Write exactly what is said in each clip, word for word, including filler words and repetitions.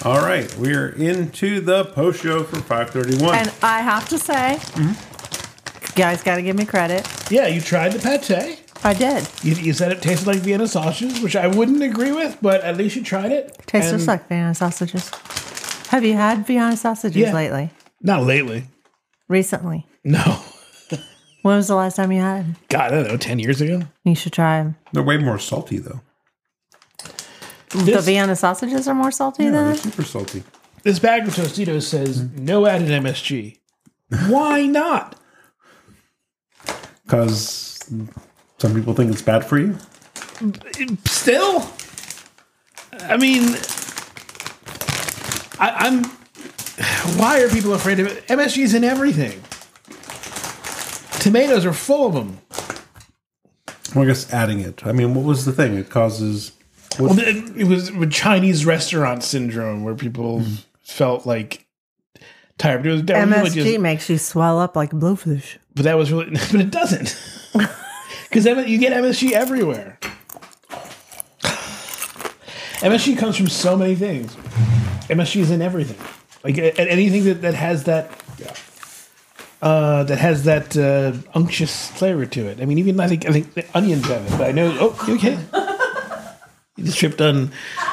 All right, we're into the post show for five thirty-one. And I have to say, mm-hmm. you guys got to give me credit. Yeah, you tried the pate. I did. You, you said it tasted like Vienna sausages, which I wouldn't agree with, but at least you tried it. Tastes just like Vienna sausages. Have you had Vienna sausages yeah. lately? Not lately. Recently? No. When was the last time you had them? God, I don't know, ten years ago? You should try them. They're way more salty, though. This, the Vienna sausages are more salty yeah, than they're super salty. This bag of Tostitos says mm-hmm. no added M S G. Why not? Because some people think it's bad for you. Still, I mean, I, I'm. Why are people afraid of it? M S G's in everything. Tomatoes are full of them. Well, I guess adding it. I mean, what was the thing? It causes. Well, it, it was a Chinese restaurant syndrome where people mm. felt like tired. It was, M S G just, makes you swell up like blowfish. But that was really, but it doesn't, because you get M S G everywhere. M S G comes from so many things. M S G is in everything, like anything that, that has that, uh, that has that uh, unctuous flavor to it. I mean, even I think I think the onions have it, but I know. Oh, you okay? You just tripped on.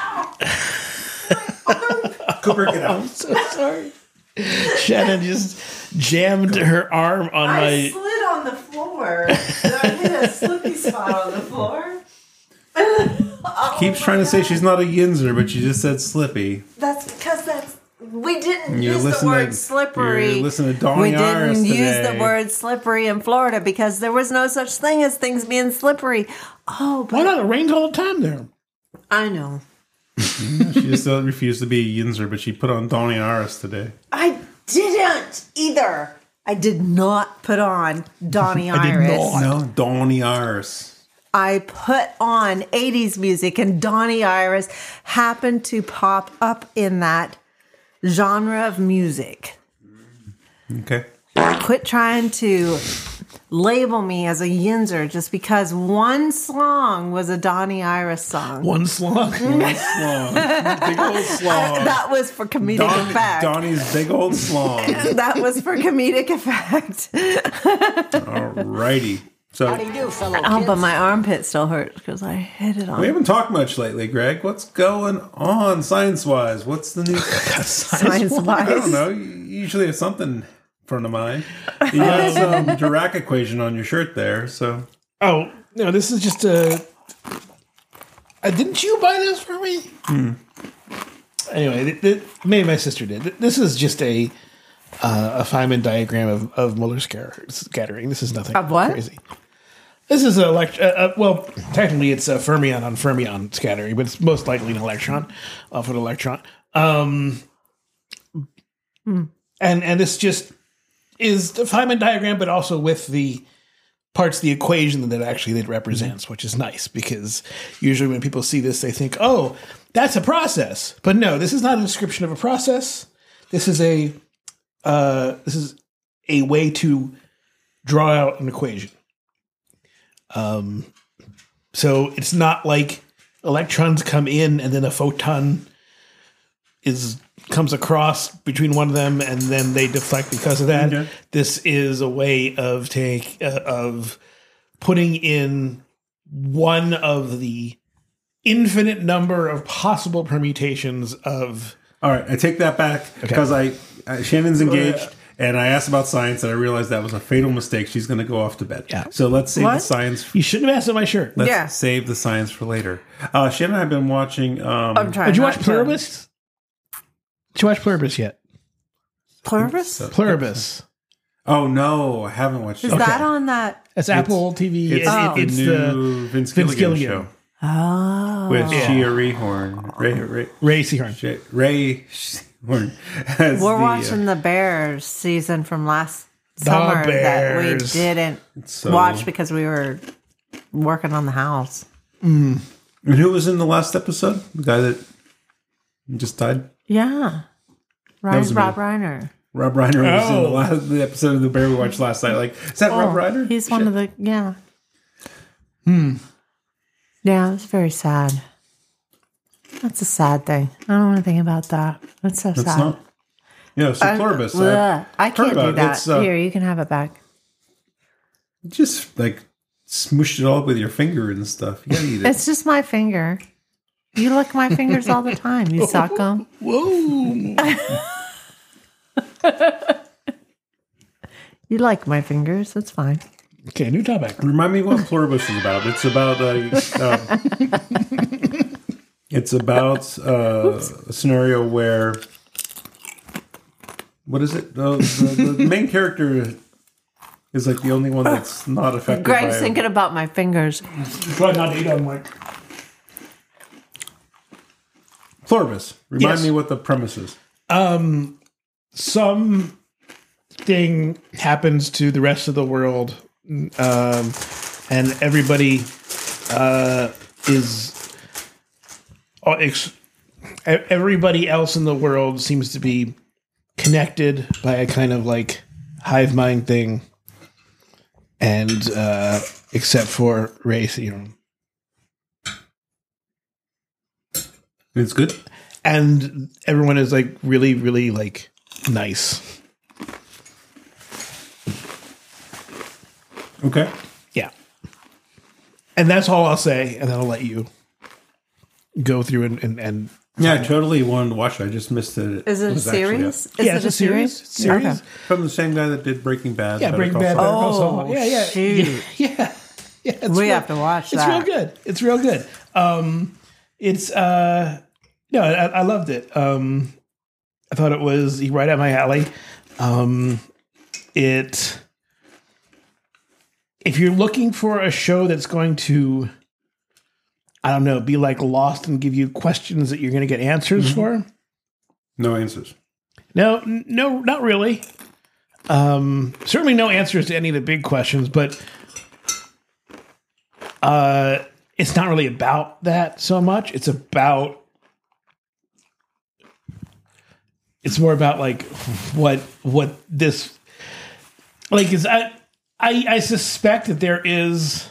Cooper, get out. I'm so sorry. Shannon just jammed her arm on I my. I slid on the floor. And I hit a slippy spot on the floor. Oh, keeps trying to say she's not a yinzer, but she just said slippy. That's because that's. We didn't You're use the word to, slippery. You're listening to Donnie We didn't Iris use today. the word slippery in Florida because there was no such thing as things being slippery. Oh, but why not? It rains all the time there. I know. Yeah, she just refused to be a yinzer, but she put on Donnie Iris today. I didn't either. I did not put on Donnie Iris. No, Donnie Iris. I put on eighties music, and Donnie Iris happened to pop up in that genre of music. Okay. Quit trying to label me as a yinzer just because one song was a Donnie Iris song. One slong? One slong. Big old slong. I, that was for comedic Don, effect. Donnie's big old slong. That was for comedic effect. Alrighty. So, how do you do, fellow Oh, kids? but my armpit still hurts because I hit it on. We haven't talked much lately, Greg. What's going on science-wise? What's the new Science-wise? I don't know. You usually have something in front of mine. You got some Dirac equation on your shirt there, so. Oh, no, this is just a... Uh, didn't you buy this for me? Hmm. Anyway, th- th- maybe my sister did. This is just a uh, a Feynman diagram of, of Muller scattering. This is nothing Of what? crazy. This is a elect- uh, uh, well, technically it's a fermion on fermion scattering, but it's most likely an electron off an electron. Um, hmm. And and this just is the Feynman diagram, but also with the parts of the equation that actually it represents, which is nice because usually when people see this, they think, oh, that's a process. But no, this is not a description of a process. This is a uh, this is a way to draw out an equation. Um, so it's not like electrons come in and then a photon is comes across between one of them and then they deflect because of that. Okay. This is a way of take uh, of putting in one of the infinite number of possible permutations of. All right, I take that back because okay. I uh, Shannon's engaged. And I asked about science, and I realized that was a fatal mistake. She's going to go off to bed. Yeah. So let's save what? the science. For, you shouldn't have asked on my shirt. Let's yeah. save the science for later. Uh, Shannon and I have been watching. Um, I'm trying. Did you watch Pluribus? Did you watch Pluribus yet? Pluribus? So. Pluribus. Oh, no. I haven't watched Is it. Is that okay. on that? It's Apple T V. It's, oh. it's the new Vince Gilligan, Vince Gilligan show. Oh. With yeah. Shia Rehorn. Ray, Ray, Ray Seahorn. Ray, Ray Seahorn. We're the, watching uh, the Bears season from last summer that we didn't so, watch because we were working on the house. Mm. And who was in the last episode? The guy that just died? Yeah. Ryan, Rob Reiner. Rob Reiner was oh. in the, last, the episode of the Bear we watched last night. Like, is that oh, Rob Reiner? He's Shit. one of the, yeah. Hmm. Yeah, it was very sad. That's a sad thing. I don't want to think about that. That's so That's sad. not. Yeah, so Pluribus. I, uh, I can't heard about do it. that. It's, uh, Here, you can have it back. Just like smooshed it all up with your finger and stuff. You gotta eat it. It's just my finger. You lick my fingers all the time. You suck them. Whoa. You like my fingers. That's fine. Okay, new topic. Remind me what Pluribus is about. It's about a. Uh, it's about uh, a scenario where. What is it? Uh, the, the main character is like the only one that's not affected. Greg's by thinking about my fingers. Try not to eat on Mike. Pluribus. Remind Yes. me what the premise is. Um, some thing happens to the rest of the world, um, and everybody uh, is uh, ex- everybody else in the world seems to be connected by a kind of like hive mind thing, and uh, except for race, you know. It's good. And everyone is like really, really like nice. Okay. Yeah. And that's all I'll say, and then I'll let you go through and and, and Yeah, I totally wanted to watch it. I just missed it. Is it a was actually series? Is yeah, it it's a series. It's a series. Okay. From the same guy that did Breaking Bad. Yeah, Better Breaking Call Bad. Saul. Better Call Saul. Oh, Yeah, yeah, shoot. yeah, yeah. It's We real- have to watch It's that. real good. It's real good. Um, it's uh, no, I, I loved it. Um, I thought it was right up my alley. Um, it. If you're looking for a show that's going to, I don't know, be like Lost and give you questions that you're going to get answers Mm-hmm. for. No answers. No, n- no, not really. Um, certainly no answers to any of the big questions, but uh, it's not really about that so much. It's about, it's more about like what what this like is. I I, I suspect that there is.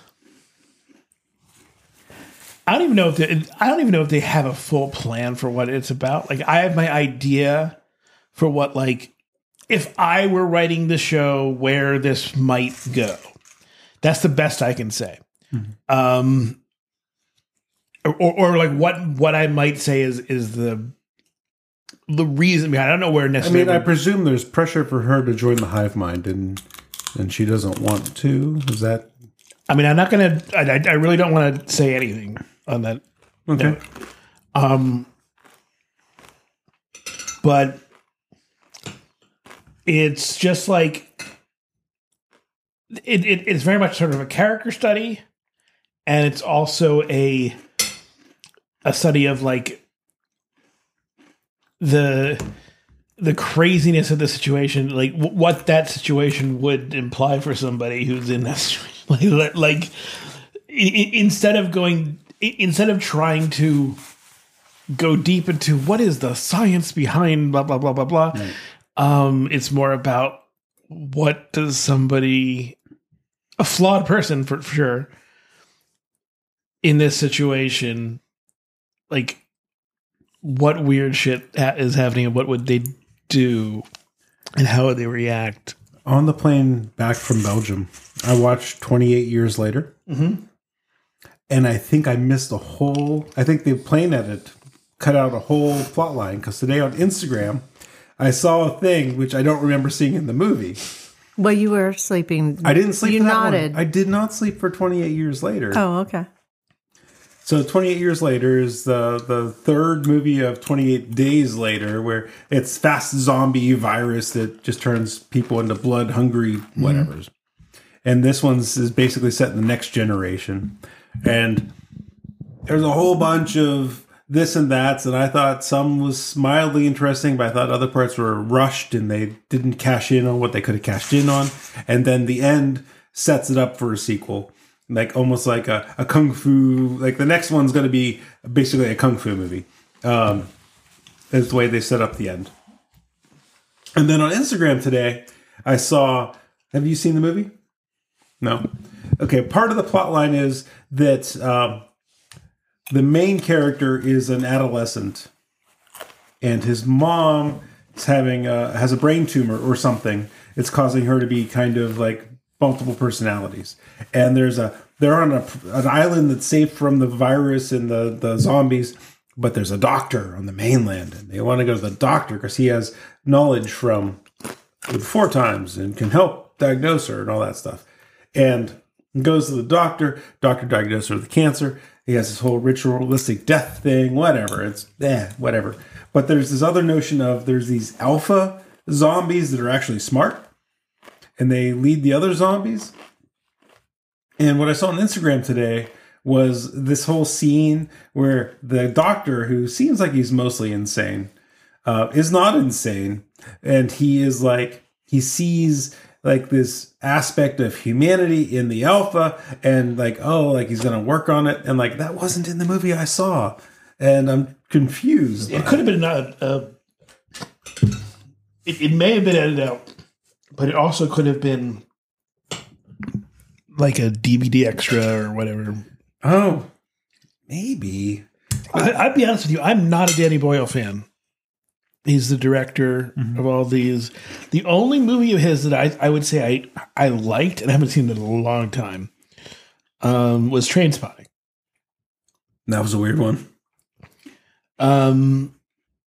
I don't even know if they, I don't even know if they have a full plan for what it's about. Like I have my idea for what, like, if I were writing the show, where this might go. That's the best I can say. Mm-hmm. Um, or, or, or like what what I might say is is the the reason behind. I don't know where I necessarily. mean, I presume there's pressure for her to join the hive mind, and and she doesn't want to. Is that? I mean, I'm not gonna. I, I really don't want to say anything on that. Okay. note. Um, but it's just like it, it. It's very much sort of a character study, and it's also a a study of like the the craziness of the situation, like w- what that situation would imply for somebody who's in that situation. Like, like I- instead of going, I- instead of trying to go deep into what is the science behind blah blah blah blah blah, right. um, it's more about what does somebody, a flawed person for, for sure, in this situation, like what weird shit ha- is happening and what would they do and how would they react. On the plane back from Belgium, I watched twenty-eight Years Later. Mm-hmm. And I think I missed a whole, I think the plane edit cut out a whole plot line, because today on Instagram, I saw a thing which I don't remember seeing in the movie. Well, you were sleeping. I didn't sleep You for that nodded. one. I did not sleep for twenty-eight Years Later. Oh, okay. So twenty-eight Years Later is the, the third movie of twenty-eight Days Later, where it's fast zombie virus that just turns people into blood-hungry whatevers. Mm-hmm. And this one's is basically set in the next generation. And there's a whole bunch of this and that, and I thought some was mildly interesting, but I thought other parts were rushed and they didn't cash in on what they could have cashed in on. And then the end sets it up for a sequel. Like almost like a, a kung fu, like the next one's going to be basically a kung fu movie. Um, is the way they set up the end. And then on Instagram today, I saw, have you seen the movie? No. Okay. Part of the plot line is that um, the main character is an adolescent, and his mom is having a, has a brain tumor or something. It's causing her to be kind of like multiple personalities. And there's a they're on a, an island that's safe from the virus and the, the zombies, but there's a doctor on the mainland, and they want to go to the doctor because he has knowledge from four times and can help diagnose her and all that stuff. And goes to the doctor. Doctor diagnoses her with cancer. He has this whole ritualistic death thing, whatever. It's eh, whatever. But there's this other notion of there's these alpha zombies that are actually smart, and they lead the other zombies. And what I saw on Instagram today was this whole scene where the doctor, who seems like he's mostly insane, uh, is not insane. And he is like, he sees like this aspect of humanity in the alpha, and like, oh, like he's going to work on it. And like, that wasn't in the movie I saw. And I'm confused. It could have been a, a it, it may have been edited out, but it also could have been like a D V D extra or whatever. Oh, maybe. I, I'd be honest with you, I'm not a Danny Boyle fan. He's the director mm-hmm. of all these. The only movie of his that I, I would say I I liked, and I haven't seen it in a long time, um, was Trainspotting. That was a weird one. Um,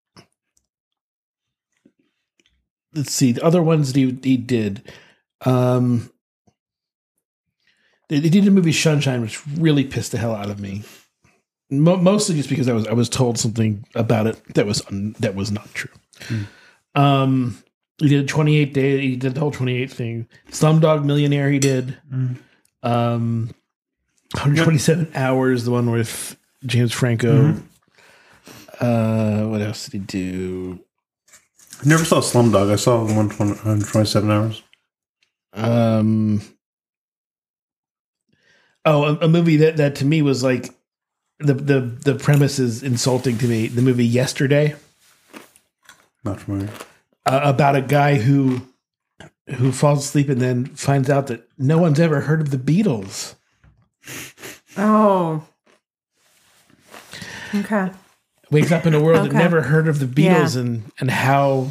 let's see. The other ones that he, he did. Um, they, they did a movie Sunshine, which really pissed the hell out of me. Mo- mostly just because I was I was told something about it that was un- that was not true. Mm. Um, he did twenty-eight day. He did the whole twenty-eight thing. Slumdog Millionaire. He did. Mm. Um, one hundred twenty-seven yep. hours. The one with James Franco. Mm-hmm. Uh, what else did he do? I never saw Slumdog. I saw one hundred twenty-seven hours. Um. Oh, a, a movie that, that to me was like. The, the the premise is insulting to me. The movie Yesterday, not familiar, uh, about a guy who who falls asleep and then finds out that no one's ever heard of the Beatles. Oh, okay. Wakes up in a world okay. that never heard of the Beatles, yeah. and and how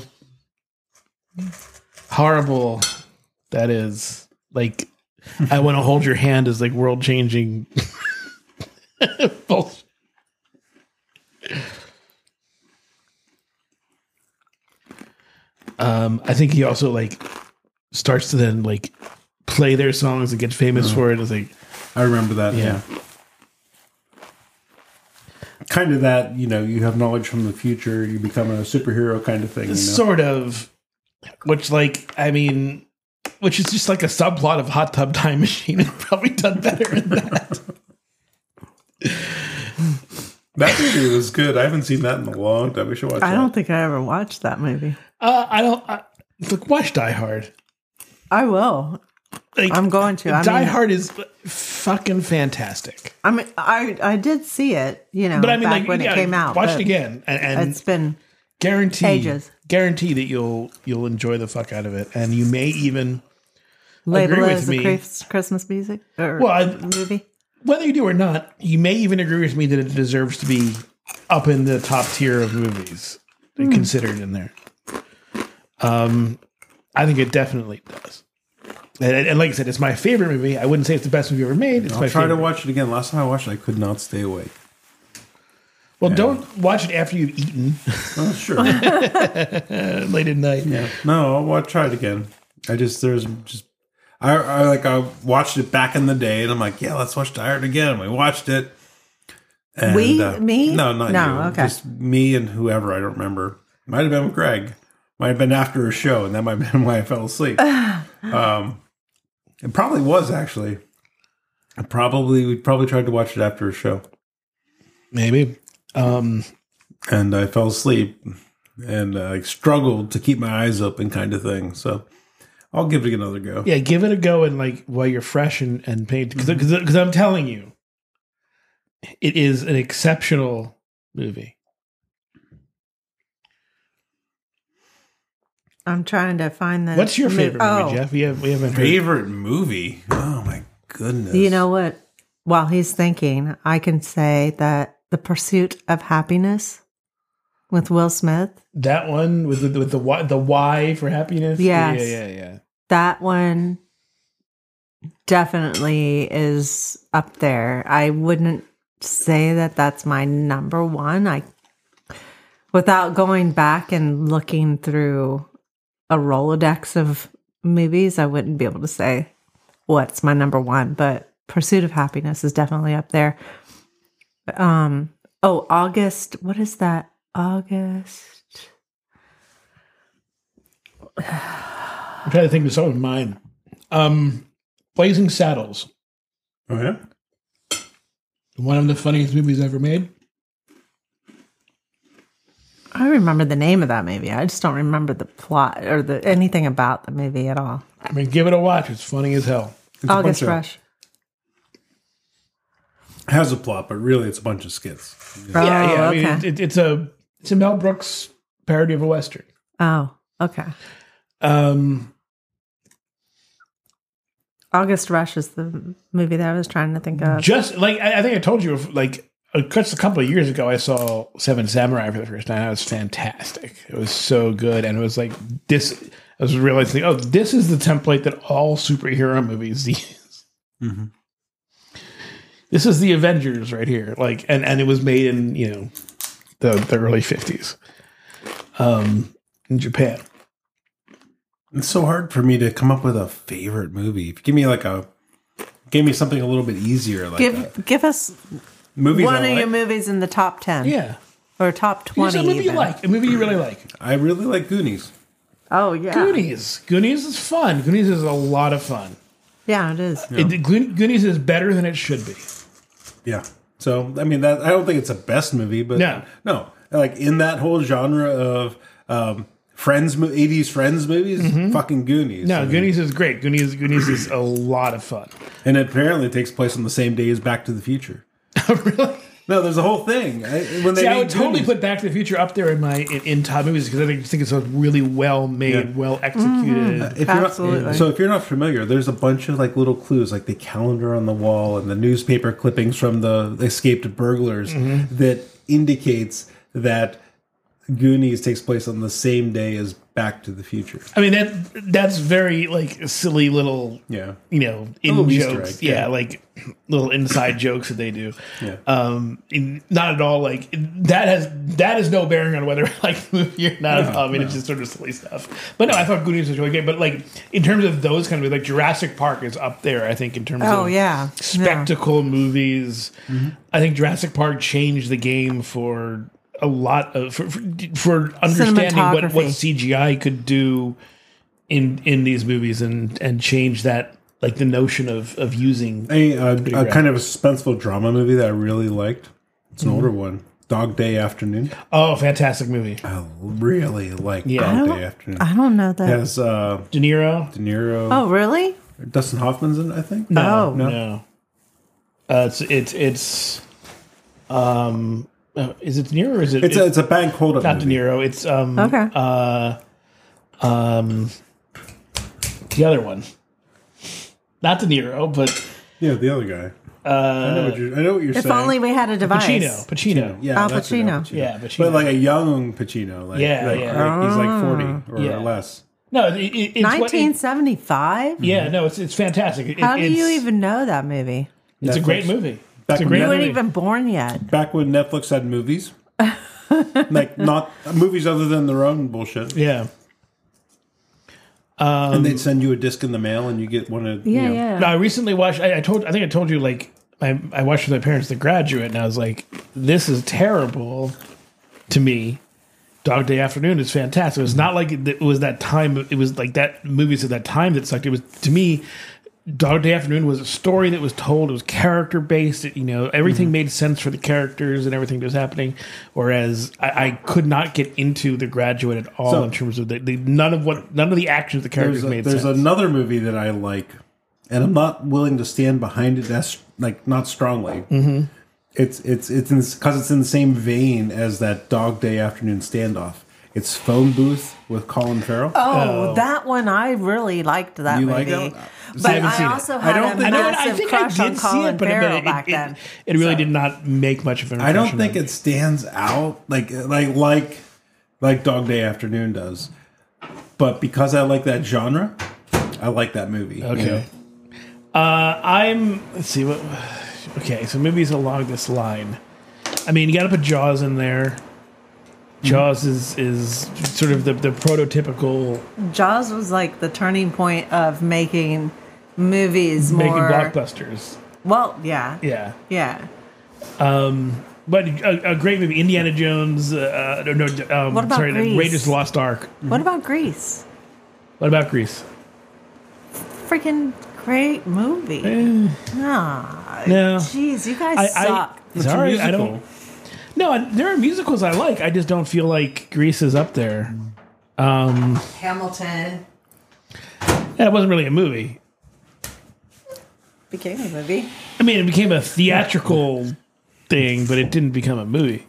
horrible that is. Like, I Want to Hold Your Hand is like world changing. um, I think he also like starts to then like play their songs and get famous uh, for it. It's like I remember that. Yeah. yeah, kind of that. You know, you have knowledge from the future. You become a superhero kind of thing. You know? Sort of. Which, like, I mean, which is just like a subplot of Hot Tub Time Machine, and probably done better than that. That movie was good. I haven't seen that in a long time. We should watch I that. don't think I ever watched that movie. Uh, I don't. I, look, watch Die Hard. I will. Like, I'm going to. I Die mean, Hard is fucking fantastic. I mean, I I did see it, you know, but I mean, back like, when yeah, it came out. Watch it again, and, and it's been guarantee ages. Guarantee that you'll you'll enjoy the fuck out of it, and you may even label agree it with as me. a Christmas music or well, I, movie. Whether you do or not, you may even agree with me that it deserves to be up in the top tier of movies mm. considered in there. Um, I think it definitely does. And, and like I said, it's my favorite movie. I wouldn't say it's the best movie ever made. It's I'll my try favorite. to watch it again. Last time I watched it, I could not stay awake. Well, yeah. don't watch it after you've eaten. Oh, sure. Late at night. Yeah. No, I'll watch, try it again. I just, there's just, I, I like, I watched it back in the day, and I'm like, yeah, let's watch Die Hard again. We watched it. And, we? Uh, me? No, not no, you. Okay. Just me and whoever, I don't remember. Might have been with Greg. Might have been after a show, and that might have been why I fell asleep. um, it probably was, actually. I probably, we probably tried to watch it after a show. Maybe. Um, and I fell asleep and uh, like struggled to keep my eyes open, kind of thing. So I'll give it another go. Yeah, give it a go, and like while you're fresh and and paid, because because I'm telling you, it is an exceptional movie. I'm trying to find the. What's your favorite mo- movie, oh. Jeff? We have we haven't favorite heard. movie. Oh my goodness! You know what? While he's thinking, I can say that The Pursuit of Happiness with Will Smith. That one with the with the Y, the Y for happiness. Yes. Yeah, yeah, yeah. That one definitely is up there. I wouldn't say that that's my number one. I, without going back and looking through a Rolodex of movies, I wouldn't be able to say what's my number one. But Pursuit of Happiness is definitely up there. Um. Oh, August. What is that? August. I'm trying to think of some of mine. Um, Blazing Saddles. Oh yeah. One of the funniest movies ever made. I remember the name of that movie. I just don't remember the plot or the anything about the movie at all. I mean, give it a watch. It's funny as hell. It's a August bunch of- Rush. has a plot, but really it's a bunch of skits. Oh, yeah, yeah. I mean, okay. it, it, it's a it's a Mel Brooks parody of a western. Oh, okay. Um, August Rush is the movie that I was trying to think of. just like I, I think I told you, like just a couple of years ago, I saw Seven Samurai for the first time. That was fantastic. It was so good, and it was like this. I was realizing, oh, this is the template that all superhero movies use. Mm-hmm. This is the Avengers right here, like, and, and it was made in you know the the early fifties, um, in Japan. It's so hard for me to come up with a favorite movie. If you give me like a, give me something a little bit easier, like Give a, give us movies one I of like. your movies in the top ten. Yeah, Or top Use twenty a movie even. you like, a movie you really like. I really like Goonies. Oh yeah. Goonies, Goonies is fun. Goonies is a lot of fun. Yeah, it is. It, Goon- Goonies is better than it should be. Yeah. So I mean that I don't think it's a best movie, but No. no, like in that whole genre of um, Friends, mo- eighties Friends movies, fucking Goonies. No, I mean, Goonies is great. Goonies, Goonies is a lot of fun. and it apparently takes place on the same day as Back to the Future. Really? No, there's a whole thing. I, when they See, I made would totally Goonies- put Back to the Future up there in my in, in top movies because I think, think it's a really well made, Yeah. well executed. If you're Absolutely. Not, so if you're not familiar, there's a bunch of like little clues, like the calendar on the wall and the newspaper clippings from the escaped burglars that indicates that Goonies takes place on the same day as Back to the Future. I mean that that's very like silly little Yeah. you know in little Easter jokes, egg, yeah, yeah. like little inside jokes that they do. Yeah. Um, in, not at all like that has that has no bearing on whether I like the movie or not. at all. I mean, it's just sort of silly stuff. But no, I thought Goonies was really good. But like in terms of those kind of like Jurassic Park is up there. I think in terms Oh of yeah. spectacle movies. I think Jurassic Park changed the game for a lot of for, for, for understanding what, what Cinematography. C G I could do in in these movies and and change that like the notion of of using A, uh, a rad. kind of a suspenseful drama movie that I really liked. It's an older one. Dog Day Afternoon. oh fantastic movie. I really like Yeah. I Dog don't- Day Afternoon. I don't know It that. has uh, De Niro. De Niro. Oh really? Dustin Hoffman's in it, I think. No, Oh. no. No. Uh, it's it's it's um uh, is it De Niro or is it It's a, it's a bank holdup not De movie. Niro? It's um Okay. uh um the other one. Not De Niro, but Yeah, the other guy. uh, I know what you're, I know what you're If saying. only we had a device. Pacino. Pacino. Yeah, Al that's it, Pacino. Yeah, Pacino. But like a young Pacino. Like, Yeah, like, yeah. like he's like forty or Yeah. less. No, it, it, it's what- nineteen seventy-five? yeah, no, it's it's fantastic. It, How do it's, you even know that movie? It's a Netflix. great movie. Back It's a when great You Netflix- weren't movie. even born yet. Back when Netflix had movies. Like not movies other than their own bullshit. Yeah. And they'd send you a disc in the mail and you get one of Yeah, you know, yeah. No, I recently watched. I, I told. I think I told you. Like, I, I watched with my parents The Graduate, and I was like, "This is terrible." To me, Dog Day Afternoon is fantastic. It was not like it, it was that time. It was like that movies at that time that sucked. It was to me. Dog Day Afternoon was a story that was told. It was character based. You know, everything made sense for the characters and everything that was happening. Whereas I, I could not get into The Graduate at all So- in terms of the, the none of what none of the actions of the characters There's, a, made there's sense. another movie that I like, and I'm not willing to stand behind it as like not strongly. Mm-hmm. It's it's it's because it's in the same vein as that Dog Day Afternoon standoff. It's Phone Booth with Colin Farrell. Oh, Oh. that one I really liked that You movie. like that one? But I haven't I, seen it. also I had don't a think- I, know, massive I think I crush on did see Colin it, but, Farrell but it, back it, then. it really So- did not make much of an I impression. don't think on me. it stands out like like like like Dog Day Afternoon does. But because I like that genre, I like that movie. you Okay. know? Uh, I'm. Let's see what. Okay, so movies along this line. I mean, you got to put Jaws in there. Jaws is is sort of the, the prototypical Jaws was like the turning point of making movies making more. blockbusters. Well, yeah, Yeah, yeah. but a, a great movie, Indiana Jones. Uh, no, no, um, What about sorry, the Grease? Raiders of the Lost Ark. What about Grease? What about Grease? Freaking great movie. Ah, no. jeez, you guys I- I- suck. It's It's a all right. I musical. don't. No, I- there are musicals I like. I just don't feel like Grease is up there. Hamilton Yeah, it wasn't really a movie. became a movie. I mean, it became a theatrical thing, but it didn't become a movie.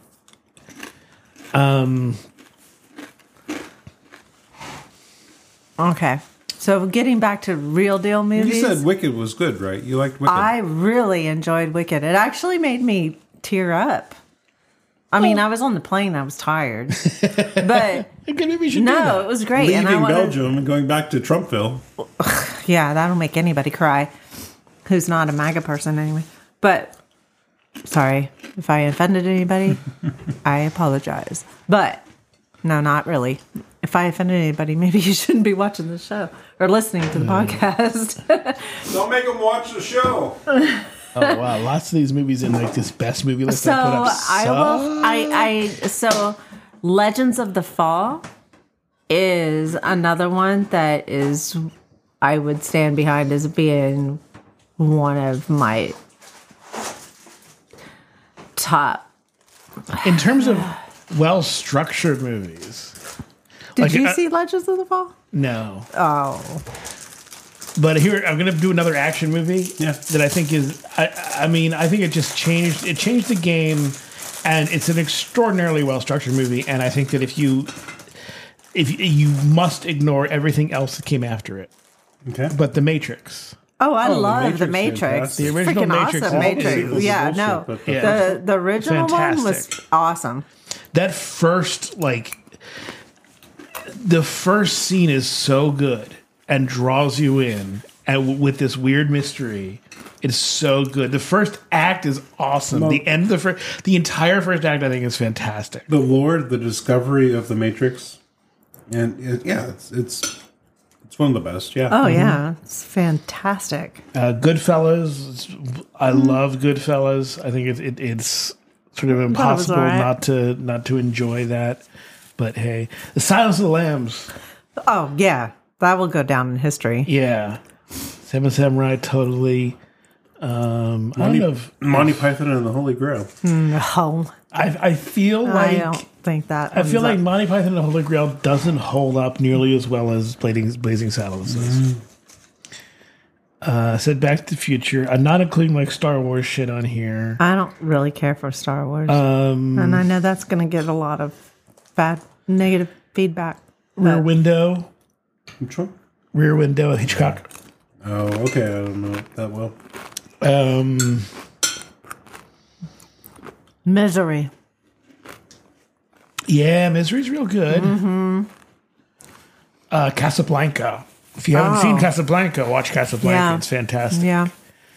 Okay, so getting back to real deal You movies. said Wicked was good, right? You liked Wicked. I really enjoyed Wicked. It actually made me tear up. I mean, I was on the plane. I was tired, but Okay, maybe we should do no, that. it was great. and I Leaving wanted, Belgium and going back to Trumpville. yeah, that'll make anybody cry who's not a MAGA person anyway. But sorry if I offended anybody. I apologize. But no, not really. If I offended anybody, maybe you shouldn't be watching the show or listening to the podcast. Don't make them watch the show. Oh wow, lots of these movies in like this best movie list So I put up. I suck. will. I, I so Legends of the Fall is another one that is I would stand behind as being one of my top. In terms of well structured movies, Did Like, you uh, see Legends of the Fall? no. Oh, But here I'm going to do another action movie Yeah. that I think is. I, I mean, I think it just changed. It changed the game, and it's an extraordinarily well structured movie. And I think that if you, if you must ignore everything else that came after it, Okay. but The Matrix. oh, I Oh, The love the Matrix, Matrix. fantastic. The original Freaking Matrix, awesome all the Matrix. sequels are Yeah, bullshit, no, but Yeah. the the original one was Fantastic. awesome. That first like the first scene is so good and draws you in, and w- with this weird mystery, it's so good. The first act is awesome. Well- the end of the first, the entire first act, I think, is fantastic. The lore, the discovery of the Matrix, and it, yeah, it's it's it's one of the best. Yeah. Oh yeah, it's fantastic. Uh, Goodfellas, it's- I love Goodfellas. I think it, it, it's sort of impossible alright. not to not to enjoy that. But hey, The Silence of the Lambs. Oh yeah, that will go down in history. Yeah, Seven Samurai, totally. Um, I don't Monty, know. If, Monty Python and the Holy Grail. No, I I feel I like don't think that. I feel one's like up. Monty Python and the Holy Grail doesn't hold up nearly as well as Blazing, Blazing Saddles does. Uh, said Back to the Future. I'm not including like Star Wars shit on here. I don't really care for Star Wars, Um, and I know that's going to get a lot of bad, negative feedback. Rear but- Window. Which one? Rear Window. Hitchcock. Oh, okay. I don't know it that well. Um, Misery. yeah, Misery's real good. Mm-hmm. Uh, Casablanca. If you haven't Oh. seen Casablanca, watch Casablanca. Yeah. It's fantastic. Yeah,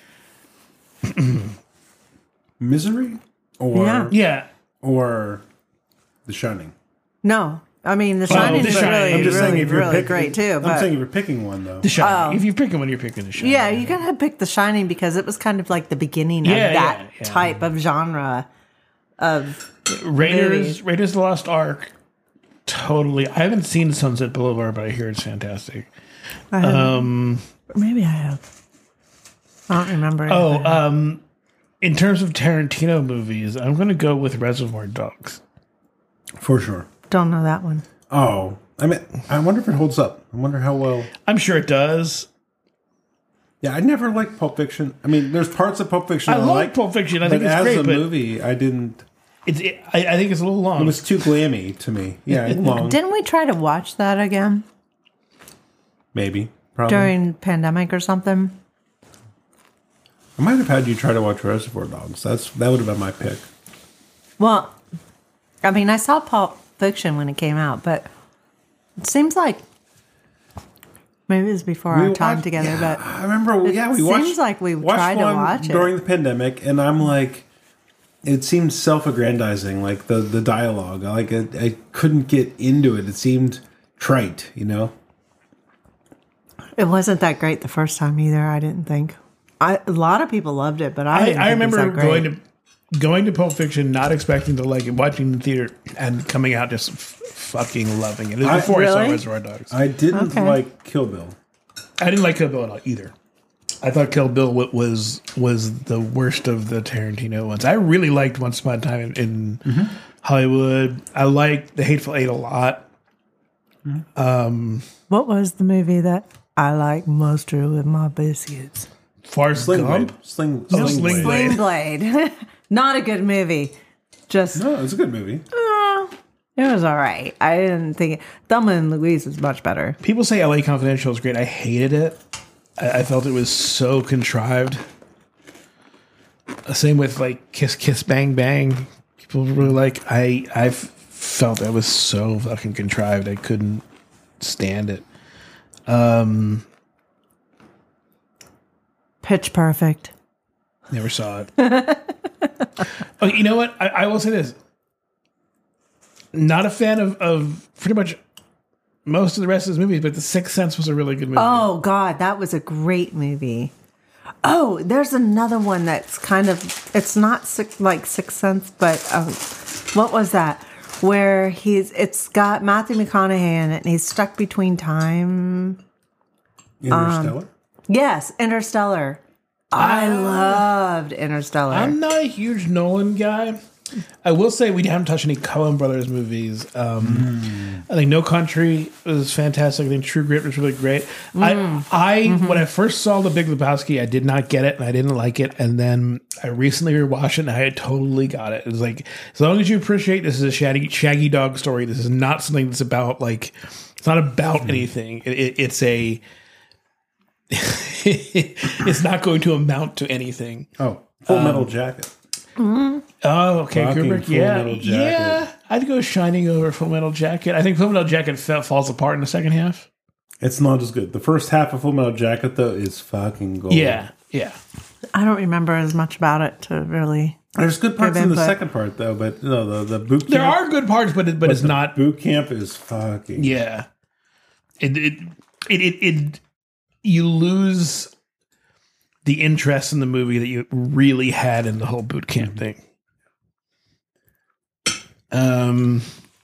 Misery or Yeah. Yeah. or The Shining. no, I mean The Shining The is Shining. really, I'm just really, if you're really picking, great too. I'm But saying if you're picking one though. The Shining. Oh. If you're picking one, you're picking The Shining. yeah, you gotta pick The Shining because it was kind of like the beginning Yeah, of that yeah, yeah. type of genre of. Raiders, Movies. Raiders of the Lost Ark. Totally. I haven't seen Sunset Boulevard, but I hear it's fantastic. I have, Um, maybe I have. I don't remember. it. oh, um, in terms of Tarantino movies, I'm going to go with Reservoir Dogs. For sure. Don't know that one. Oh, I mean, I wonder if it holds up. I wonder how well. I'm sure it does. Yeah, I never liked Pulp Fiction. I mean, there's parts of Pulp Fiction I I, love like, Pulp Fiction. I but think it's as great, a but movie, I didn't. It, it, I, I think it's a little long. It was too glammy to me. Yeah, long. Didn't we try to watch that again Maybe. Probably. during pandemic or something? I might have had you try to watch Reservoir Dogs. That's That would have been my pick. Well, I mean, I saw Pulp Fiction when it came out, but it seems like maybe it was before our We time watched- together. yeah, But I remember, it yeah, we seems watched like we watched tried to one watch it. during the pandemic, and I'm like, it seemed self-aggrandizing, like the, the dialogue. Like, I, I couldn't get into it. It seemed trite, you know? it wasn't that great the first time either. I didn't think. I, a lot of people loved it, but I I, didn't I think it was remember that great. going to going to Pulp Fiction, not expecting to like it, watching in the theater, and coming out just f- fucking loving it. It was I- before I saw Really? Reservoir Dogs. I, I didn't Okay. like Kill Bill. didn't like Kill Bill at all either. I thought Kill Bill wa- was was the worst of the Tarantino ones. I really liked Once Upon a Time in, in Mm-hmm. Hollywood. I liked The Hateful Eight a lot. What was the movie that I like mustard with my biscuits? Forrest Sling Gump. Blade. Sling, Oh, Sling Sling Blade. Sling Blade. Not a good movie. Just No, it's a good movie. it was all right. I didn't think it, Thelma and Louise was much better. People say L A Confidential is great. I hated it. I, I felt it was so contrived. Uh, Same with like Kiss Kiss Bang Bang. People really like. I I felt that was so fucking contrived. I couldn't stand it. Um, Pitch Perfect. never saw it. Oh, you know what? I, I will say this. Not a fan of, of pretty much most of the rest of his movies, but The Sixth Sense was a really good movie. Oh God, that was a great movie. Oh, there's another one that's kind of it's not six, like Sixth Sense, but um, what was that? Where he's it's got Matthew McConaughey in it, and he's stuck between time. Interstellar. Yes, Interstellar. I loved Interstellar. I'm not a huge Nolan guy. I will say we haven't touched any Coen Brothers movies. Um, I think No Country was fantastic. I think True Grit was really great. I, I when I first saw The Big Lebowski, I did not get it and I didn't like it. And then I recently rewatched it and I totally got it. It was like, as long as you appreciate this is a shaggy, shaggy dog story, this is not something that's about like, it's not about anything. It, it, it's a, it's not going to amount to anything. Oh, Full Metal Jacket. Oh, okay, Fucking Kubrick. Full Yeah, Metal Jacket. yeah. I'd go Shining over Full Metal Jacket. I think Full Metal Jacket fa- falls apart in the second half. It's not as good. The first half of Full Metal Jacket, though, is fucking gold. Yeah, yeah. I don't remember as much about it to really. There's good parts in the input. second part, though, but no, the, the boot camp. There are good parts, but it, but it's the not. Boot camp is fucking. Yeah, it it, it it it you lose the interest in the movie that you really had in the whole boot camp thing. Um,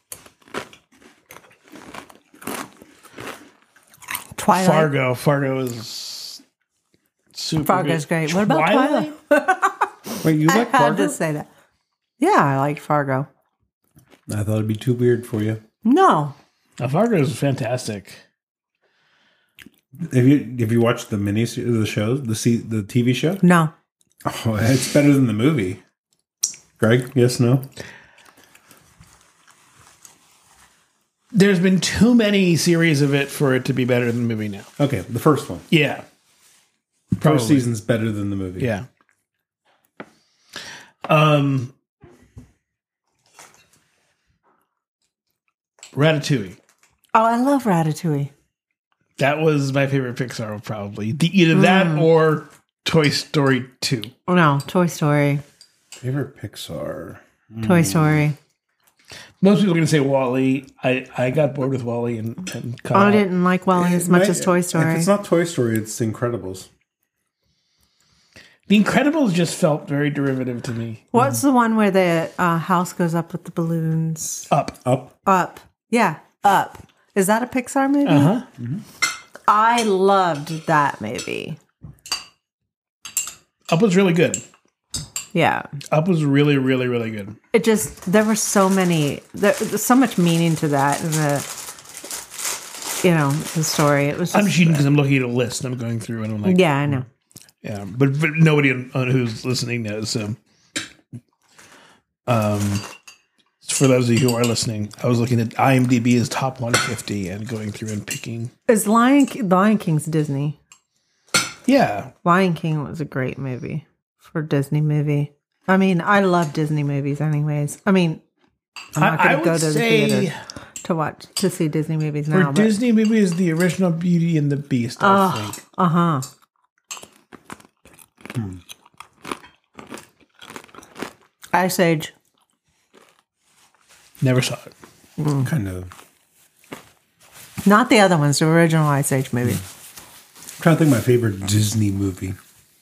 Twilight. Fargo. Fargo is super. Fargo's good. great. What about Twilight? Wait, you I like had Fargo? to say that. Yeah, I liked Fargo. I thought it'd be too weird for you. No. Now, Fargo is fantastic. Have you have you watched the mini the shows the C, the T V show? No. Oh, it's better than the movie. Greg, yes, no. There's been too many series of it for it to be better than the movie now. Okay, the first one. Yeah. Probably. First season's better than the movie. Yeah. Um, Ratatouille. Oh, I love Ratatouille. That was my favorite Pixar, probably. The, either that or Toy Story two. Oh, no, Toy Story. Favorite Pixar. Toy Story. Most people are going to say Wall-E. I, I got bored with Wall-E and, and cut I out. didn't like Wally as much Right, as Toy If Story. it's not Toy Story, it's Incredibles. The Incredibles just felt very derivative to me. What's the one where the uh, house goes up with the balloons? Up. Up. Up. Yeah, Up. Is that a Pixar movie? Uh-huh. I loved that movie. Up was really good. Yeah. Up was really, really, really good. It just, there were so many, there, there's so much meaning to that in the, you know, the story. It was just, I'm cheating because I'm looking at a list and I'm going through and I'm like, yeah, I know. yeah. But, but nobody on, on who's listening knows. So Um, for those of you who are listening, I was looking at IMDb's top one fifty and going through and picking. Is Lion Ki- Lion King's Disney? Yeah, Lion King was a great movie for Disney movie. I mean, I love Disney movies, anyways. I mean, I'm not I, I going to go would to the say theater to watch to see Disney movies for now. but- Disney movies, the original Beauty and the Beast. I Oh, think. uh huh. Hmm. Ice Age. Never saw it. Kind of. Not the other ones, the original Ice Age movie. I'm trying to think of my favorite Disney movie.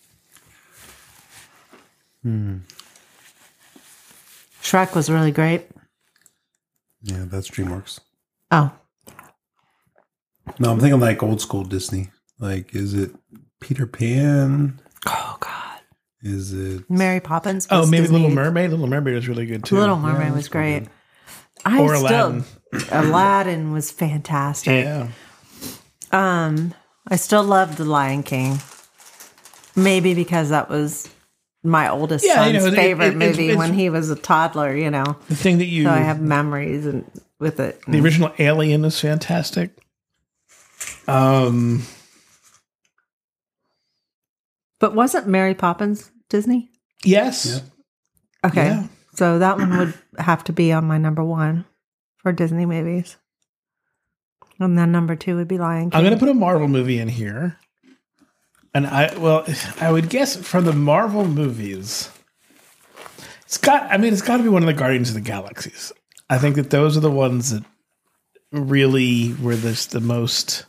Shrek was really great. Yeah, that's DreamWorks. Oh, No, I'm thinking like old school Disney. Like, is it Peter Pan? oh God. Is it? Mary Poppins. Oh, was maybe Disney. Little Mermaid. Little Mermaid was really good too. Little Mermaid Yeah, was that's pretty great. I Or still, Aladdin. Aladdin was fantastic. Yeah. Um, I still love The Lion King. Maybe because that was my oldest Yeah, you son's know, it- favorite it- it's- movie it's- when he was a toddler, you know. The thing that you So I have memories and with it. the original Alien is fantastic. Um, But wasn't Mary Poppins Disney? yes. Yeah. Okay. Yeah. So that one would have to be on my number one for Disney movies. And then number two would be Lion King. I'm going to put a Marvel movie in here. And I, well, I would guess from the Marvel movies, it's got, I mean, it's got to be one of the Guardians of the Galaxies. I think that those are the ones that really were this, the most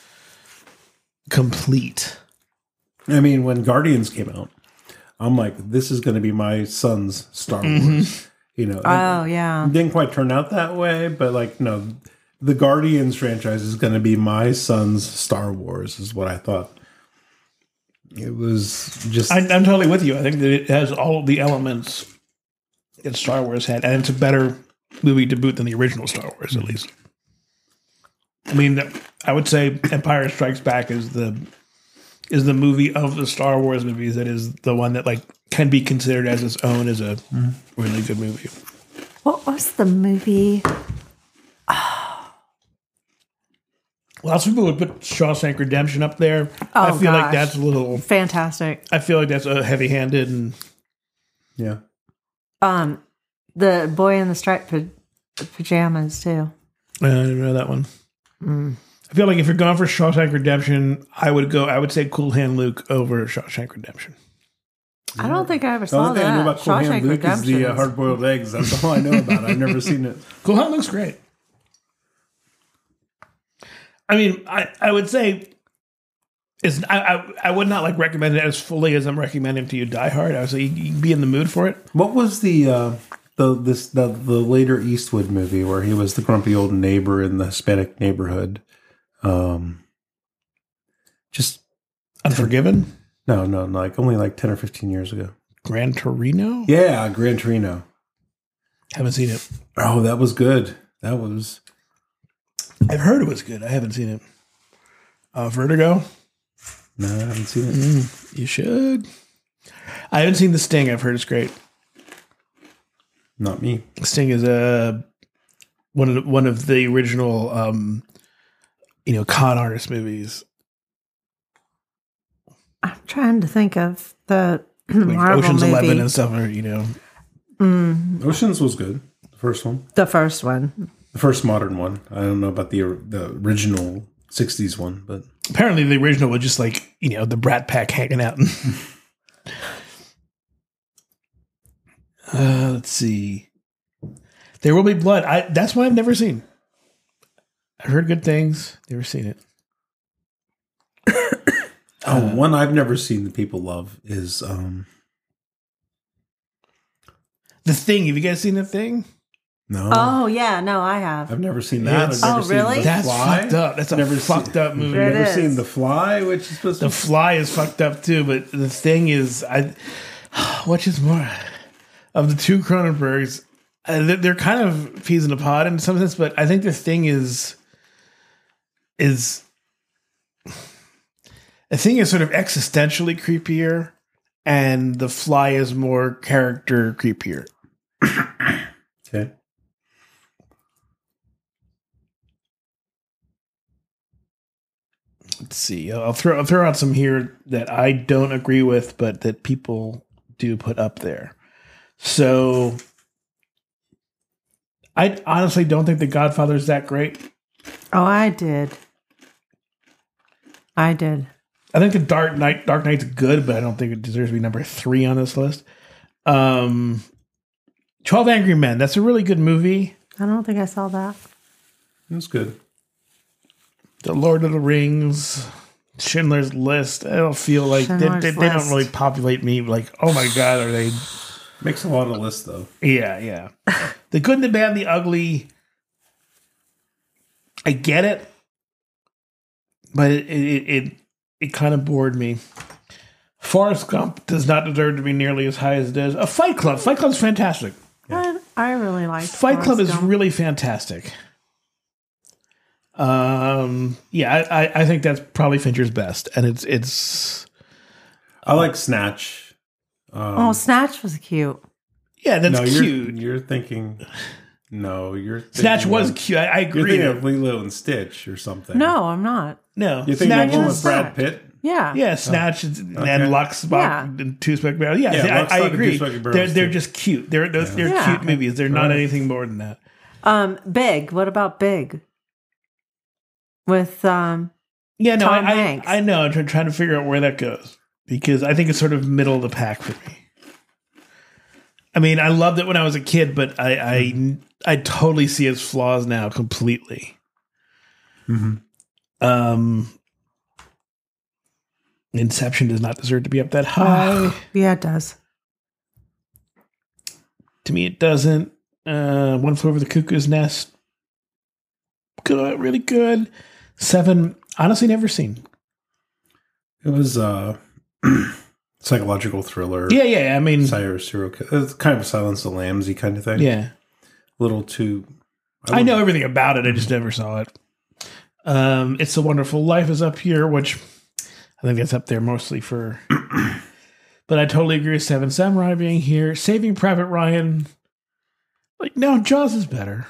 complete. I mean, when Guardians came out, I'm like, this is going to be my son's Star Wars. You know, Oh, yeah. it didn't quite turn out that way, but like, no, the Guardians franchise is going to be my son's Star Wars, is what I thought. It was just. I, I'm totally with you. I think that it has all of the elements that Star Wars had, and it's a better movie to boot than the original Star Wars, at least. I mean, I would say Empire Strikes Back is the is the movie of the Star Wars movies that is the one that like can be considered as its own as a really good movie. What was the movie? Lots of people would put Shawshank Redemption up there. I Oh, feel like gosh. that's a little. Fantastic. I feel like that's a heavy-handed, and Yeah. Um, the Boy in the Striped pa- Pajamas, too. uh, I didn't know that one. I feel like if you're going for Shawshank Redemption, I would go. I would say Cool Hand Luke over Shawshank Redemption. I don't think I ever The saw only thing that. I know about Cool Hand Shawshank Luke is Redemption. the uh, hard boiled eggs. That's all I know about it. I've never seen it. Cool Hand Luke's great. I mean, I, I would say is I, I I would not like recommend it as fully as I'm recommending to you Die Hard. I would say you, you can be in the mood for it. What was the uh, the this the the later Eastwood movie where he was the grumpy old neighbor in the Hispanic neighborhood? Um, just Unforgiven, no, no, like only like ten or fifteen years ago. Gran Torino. Yeah, Gran Torino. Haven't seen it. Oh, that was good. That was. I've heard it was good. I haven't seen it. Uh, Vertigo. No, I haven't seen it. Mm, you should. I haven't seen The Sting. I've heard it's great. Not me. Sting is a one of the, one of the original, um, you know, con artist movies. I'm trying to think of the Like Marvel Ocean's movie. Eleven and stuff. Or, you know, Mm, Oceans was good. The first one, the first one. the first modern one. I don't know about the the original sixties one, but apparently the original was just like, you know, the Brat Pack hanging out. uh, let's see. There Will Be Blood. I that's one I've never seen. I've heard good things. Never seen it. oh, one I've never seen that people love is um The Thing. Have you guys seen The Thing? no. Oh, yeah. No, I have. I've never seen Yeah, that. it's- I've never Oh, seen really? The That's Fly. fucked up. That's a Never fucked seen- up movie. I've It never is. seen The Fly, which is supposed The to. Fly is fucked up too, but The Thing is, I which is more of the two Cronenbergs. Uh, they're, they're kind of peas in a pod in some sense, but I think The Thing is is The Thing is sort of existentially creepier, and The Fly is more character creepier. Okay. Let's see. I'll throw I'll throw out some here that I don't agree with, but that people do put up there. So I honestly don't think The Godfather is that great. Oh, I did. I did. I think The Dark Knight Dark Knight's good, but I don't think it deserves to be number three on this list. Um, twelve Angry Men. That's a really good movie. I don't think I saw that. It was good. The Lord of the Rings, Schindler's List. I don't feel like they, Schindler's they, they don't List. really populate me. Like, oh my god, are they? Makes a lot of lists, though. Yeah, yeah. The Good and the Bad and the Ugly. I get it, but it it it, it kind of bored me. Forrest Gump does not deserve to be nearly as high as it is. A Fight Club. Fight Club's fantastic. I, I really like Fight Club is Gump. really fantastic. Um, yeah, I, I, I think that's probably Fincher's best, and it's it's. I like Snatch. Um, Oh, Snatch was cute. Yeah, that's no, you're, cute. You're thinking. No, you're. Snatch thinking was of- cute. I, I You're agree. thinking of Lilo and Stitch or something. No, I'm not. No, You think Snatch that one is- with Brad Snatch. Pitt? Yeah. Yeah, Snatch and Okay. Lux, Spock, Yeah. and Two Smoking Barrels. Yeah, Yeah, see, I, Lock, I Stock, and agree. Two Smoking Barrels, They're they're too. just cute. They're they're, they're Yeah. cute movies. They're not Right. anything more than that. Um, Big. What about Big? With um, Yeah, no, Tom I, I Hanks. I know. I'm trying, trying to figure out where that goes because I think it's sort of middle of the pack for me. I mean, I loved it when I was a kid, but I I, I totally see its flaws now completely. Mm-hmm. Um, Inception does not deserve to be up that high. yeah, it does. To me, it doesn't. Uh, One Flew Over the Cuckoo's Nest. Good, really good. Seven, honestly, never seen. It was a psychological thriller. Yeah, yeah. I mean, Serial serial killer. It's kind of Silence of the Lambs-y kind of thing. yeah. A little too. I know everything about it. I just never saw it. Um, It's a Wonderful Life is up here, which I think that's up there mostly for. But I totally agree with Seven Samurai being here. Saving Private Ryan. Like, no, Jaws is better.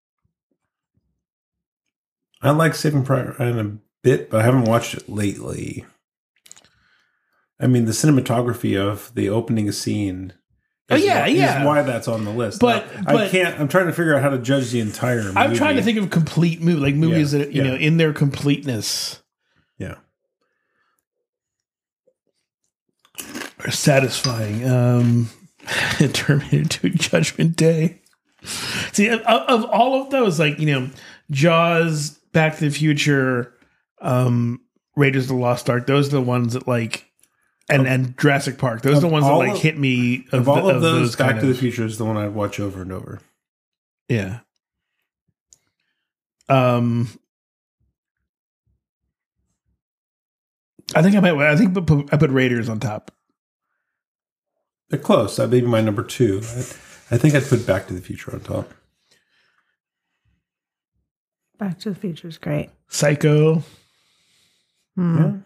I like Saving Private Ryan a bit, but I haven't watched it lately. I mean, the cinematography of the opening scene. Oh, is yeah, why, yeah. Is why that's on the list. But- Now, I but- can't. I'm trying to figure out how to judge the entire movie. I'm trying to think of complete movie, like movies Yeah, that, you yeah. know, in their completeness Yeah. are satisfying. Um, Terminator two, Judgment Day. See, of, of all of those, like, you know, Jaws, Back to the Future, um, Raiders of the Lost Ark, those are the ones that, like, and, and Jurassic Park, those are the Of ones that, all like, of- hit me. Of, Of all the- of those, those Back kind to the of- Future is the one I'd watch over and over. Yeah. Um, I think I might. I think I put, I put Raiders on top. They're close. That'd be my number two. I, I think I'd put Back to the Future on top. Back to the Future is great. Psycho. Hmm. Yeah.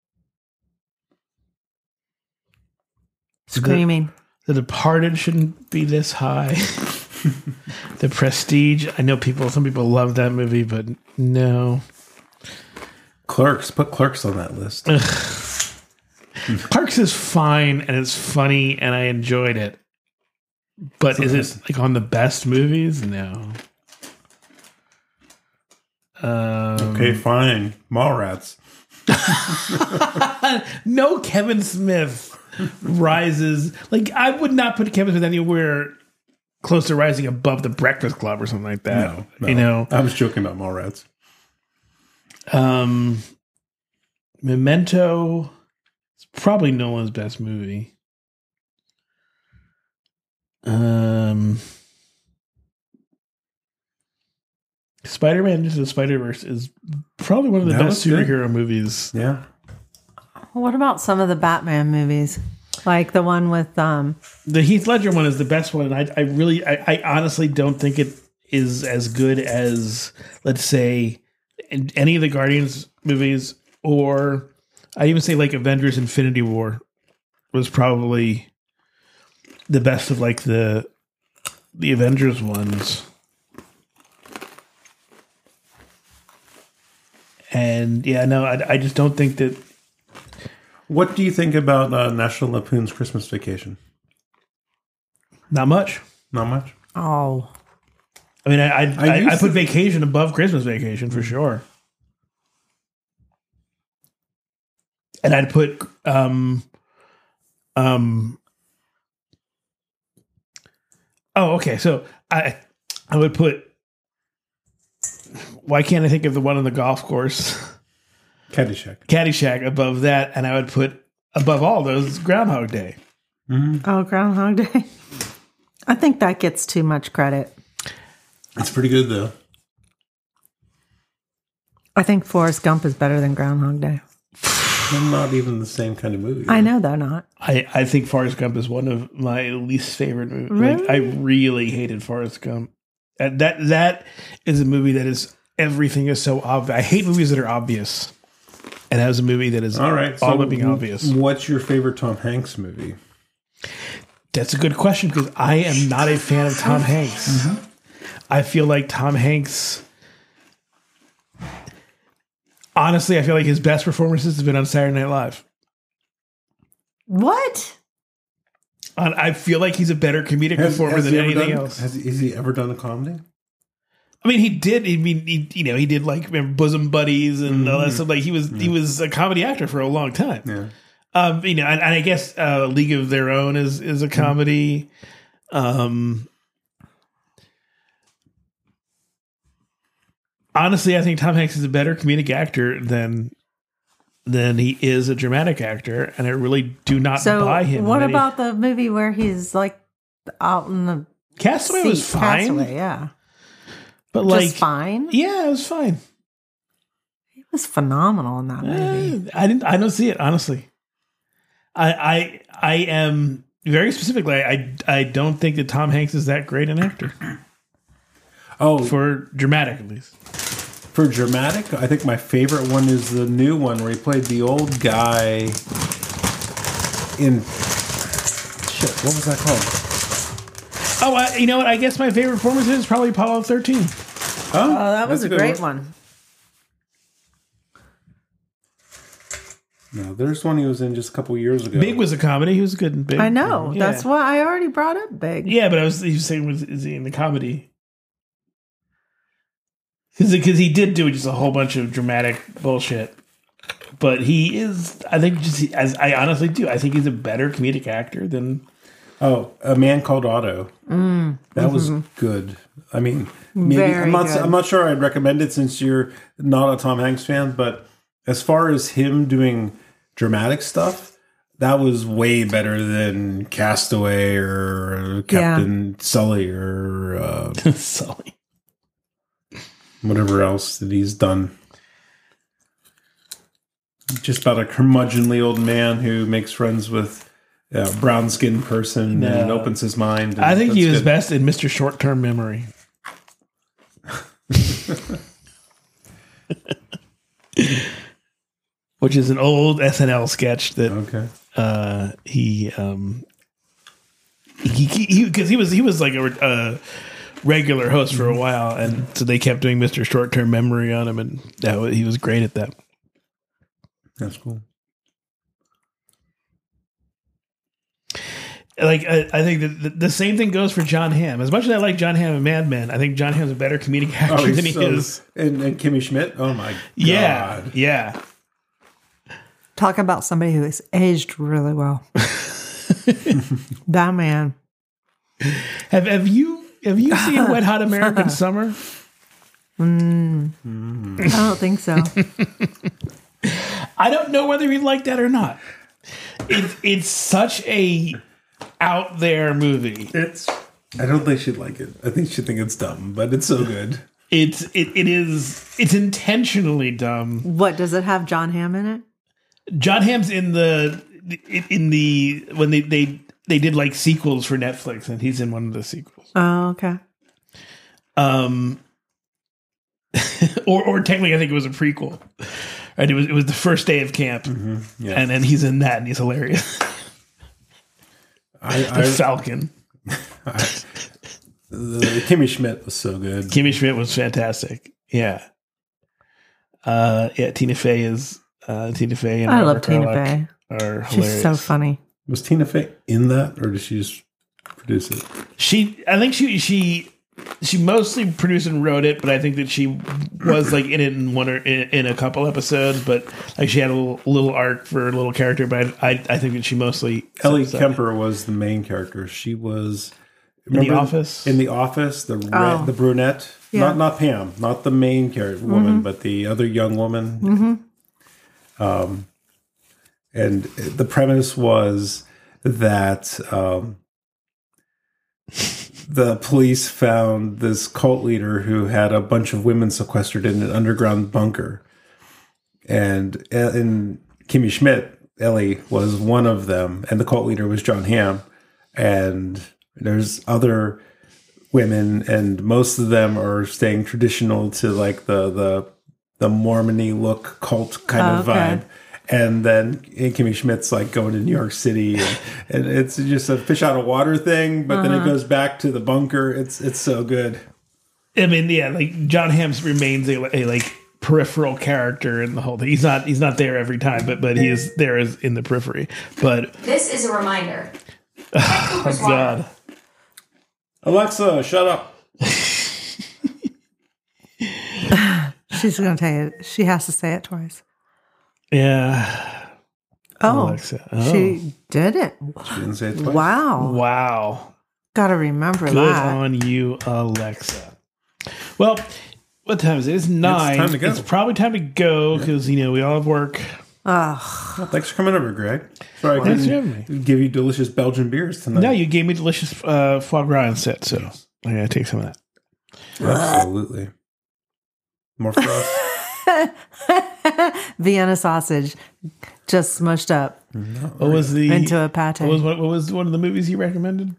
Screaming. The Departed shouldn't be this high. The Prestige. I know people. Some people love that movie, but no. Clerks. Put Clerks on that list. Clerks is fine and it's funny and I enjoyed it. But is it like on the best movies? No. Um, Okay, fine. Mallrats. No Kevin Smith rises. Like, I would not put Kevin Smith anywhere close to rising above the Breakfast Club or something like that. No, no. You know? I was joking about Mallrats. Um, Memento. It's probably Nolan's best movie. Um, Spider-Man Into the Spider-Verse is probably one of the That best was good. superhero movies. Yeah. What about some of the Batman movies? Like the one with um The Heath Ledger one is the best one, and I, I really, I, I honestly don't think it is as good as, let's say, in any of the Guardians movies, or I even say like Avengers: Infinity War was probably the best of like the the Avengers ones. And yeah, no, I, I just don't think that. What do you think about uh, National Lampoon's Christmas Vacation? Not much. Not much. Oh, I mean, I I, I I, used I put to- Vacation above Christmas Vacation for sure. And I'd put um um. Oh, okay. So I I would put. Why can't I think of the one on the golf course? Caddyshack. Caddyshack above that, and I would put above all those Groundhog Day. oh, Groundhog Day. I think that gets too much credit. It's pretty good though. I think Forrest Gump is better than Groundhog Day. They're not even the same kind of movie. I know they're not. I, I think Forrest Gump is one of my least favorite movies. Really? Like, I really hated Forrest Gump. And that that is a movie that is everything is so obvious. I hate movies that are obvious. And that was a movie that is All right. all so about being w- obvious. What's your favorite Tom Hanks movie? That's a good question because I am not a fan of Tom Hanks. I feel like Tom Hanks. Honestly, I feel like his best performances have been on Saturday Night Live. What? And I feel like he's a better comedic performer than he ever anything done, else. Has, has he ever done a comedy? I mean, he did. I mean, he, you know, he did like remember, Bosom Buddies and all that stuff. Like he was, he was a comedy actor for a long time. Yeah. Um, you know, and, and I guess uh, League of Their Own is is a comedy. Um, honestly, I think Tom Hanks is a better comedic actor than than he is a dramatic actor, and I really do not So, buy him. what in any- about the movie where he's like out in the Castaway? seat? Was fine, Castaway, yeah, but like, just fine. yeah, it was fine. He was phenomenal in that movie. Eh, I didn't. I don't see it honestly. I I I am very specifically. I I don't think that Tom Hanks is that great an actor Oh, for, for dramatic at least. for dramatic, I think my favorite one is the new one where he played the old guy in. Shit, what was that called? Oh, I, you know what? I guess my favorite performance is probably Apollo thirteen. Oh, Oh, that was that's a good great one. No, there's one he was in just a couple years ago. Big was a comedy. He was good in Big. I know. Yeah. That's why I already brought up Big. Yeah, but I was, he was saying was is he in the comedy? Because he did do just a whole bunch of dramatic bullshit. But he is, I think, just as I honestly do, I think he's a better comedic actor than. Oh, A Man Called Otto. Mm, that was mm-hmm. good. I mean, maybe Very I'm not. good. I'm not sure I'd recommend it since you're not a Tom Hanks fan. But as far as him doing dramatic stuff, that was way better than Castaway or Captain Sully or uh, Sully. whatever else that he's done. Just about a curmudgeonly old man who makes friends with a brown skinned person and No. opens his mind. and I think he that's was good. best in Mister Short Term Memory. Which is an old S N L sketch that Okay. uh, he um, he he because he, he was he was like a, a regular host for a while, and so they kept doing Mister Short Term Memory on him, and that was, he was great at that. That's cool. Like I, I think that the, the same thing goes for John Hamm. As much as I like John Hamm and Mad Men, I think John Hamm's a better comedic actor he's than he so- is. And, and Kimmy Schmidt. Oh my god. Yeah, yeah. Talk about somebody who has aged really well. That man. Have have you have you seen Wet Hot American Summer? I don't think so. I don't know whether you'd like that or not. It, it's such a out there movie. It's. I don't think she'd like it. I think she'd think it's dumb, but it's so good. It's it, it is it's intentionally dumb. What, does it have John Hamm in it? John Hamm's in the in the when they they they did like sequels for Netflix, and he's in one of the sequels. Oh, okay. Um, or or technically, I think it was a prequel. Right? It was it was the first day of camp, Yeah. and then he's in that, and he's hilarious. I, The I, Falcon. The Kimmy Schmidt was so good. Kimmy Schmidt was fantastic. Yeah. Uh, yeah, Tina Fey is uh, Tina Fey and I Barbara love Tina Carlock Fey. are hilarious. She's so funny. Was Tina Fey in that, or did she just produce it? She, I think she she she mostly produced and wrote it, but I think that she was like in it in one or in, in a couple episodes. But like she had a little, little arc for a little character. But I I think that she mostly Ellie so- Kemper was the main character. She was in The remember Office. In The Office, the red, Oh. the brunette, Yeah. not not Pam, not the main character woman, but the other young woman. Mm-hmm. Um, and the premise was that um, the police found this cult leader who had a bunch of women sequestered in an underground bunker, and and Kimmy Schmidt, Ellie, was one of them, and the cult leader was John Hamm, and there's other women, and most of them are staying traditional to like the the the Mormon-y look cult kind Oh, of okay. vibe. And then Kimmy Schmidt's like going to New York City, and, and it's just a fish out of water thing. But then it goes back to the bunker. It's it's so good. I mean, yeah, like John Hamm remains a, a like peripheral character in the whole thing. He's not he's not there every time, but but he is there as in the periphery. But This is a reminder. oh god, Alexa, shut up. She's going to tell you. She has to say it twice. yeah, Oh, Alexa. Oh. she did it. She didn't say it twice. Wow. Wow. Got to remember Good that. on you, Alexa. Well, what time is it? It's nine. time to go. It's probably time to go because you know we all have work. Oh, Well, thanks for coming over, Greg. Sorry I Thanks for couldn't having give you delicious Belgian beers tonight. No, you gave me delicious uh, foie gras instead, so I gotta take some of that. Absolutely. More for us. Vienna sausage just smushed up What was the into a pate. What was what, what was one of the movies you recommended?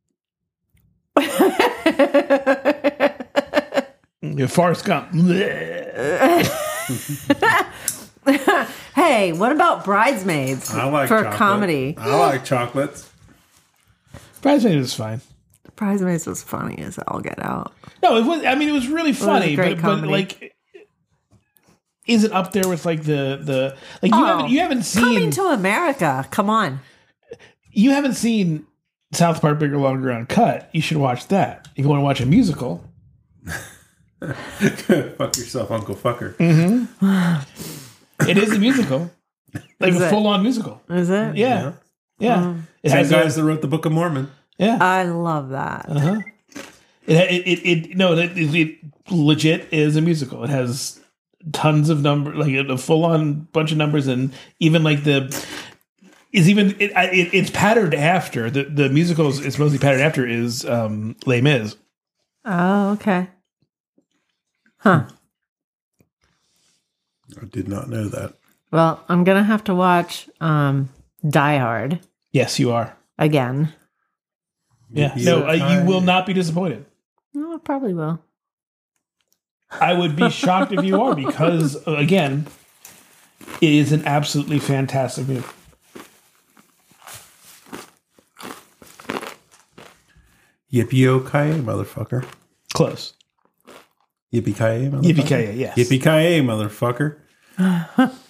Yeah, Forrest Gump. Hey, what about Bridesmaids I like for chocolate. comedy? I like chocolates. Bridesmaids is fine. Bridesmaids was funny as all get out. No, it was. I mean, it was really funny, great but, but comedy. like, is it up there with like the the like you Oh, haven't you haven't seen Coming to America. Come on. you haven't seen South Park Bigger Longer Uncut. You should watch that if you want to watch a musical. Fuck yourself, Uncle Fucker. It is a musical, like Is a it? full on musical. Is it? Yeah, yeah. It Same has guys a, that wrote the Book of Mormon. yeah. I love that. Uh-huh. It, it, it, it no, it, it, it legit is a musical. It has tons of number, like a full on bunch of numbers, and even like the is even it, I- it, it's patterned after the the musical is it's mostly patterned after is um, Les Mis. Oh, okay. Huh. I did not know that. Well, I'm going to have to watch um, Die Hard Yes, you are. again. Yeah, You no, uh, you are. will not be disappointed. Oh, I probably will. I would be shocked if you are because uh, again, it is an absolutely fantastic movie. Yippee-o-ki-yay, motherfucker. Close. Yippee-ki-yay, motherfucker. Yippee-ki-yay, yes. Yippee-ki-yay, motherfucker.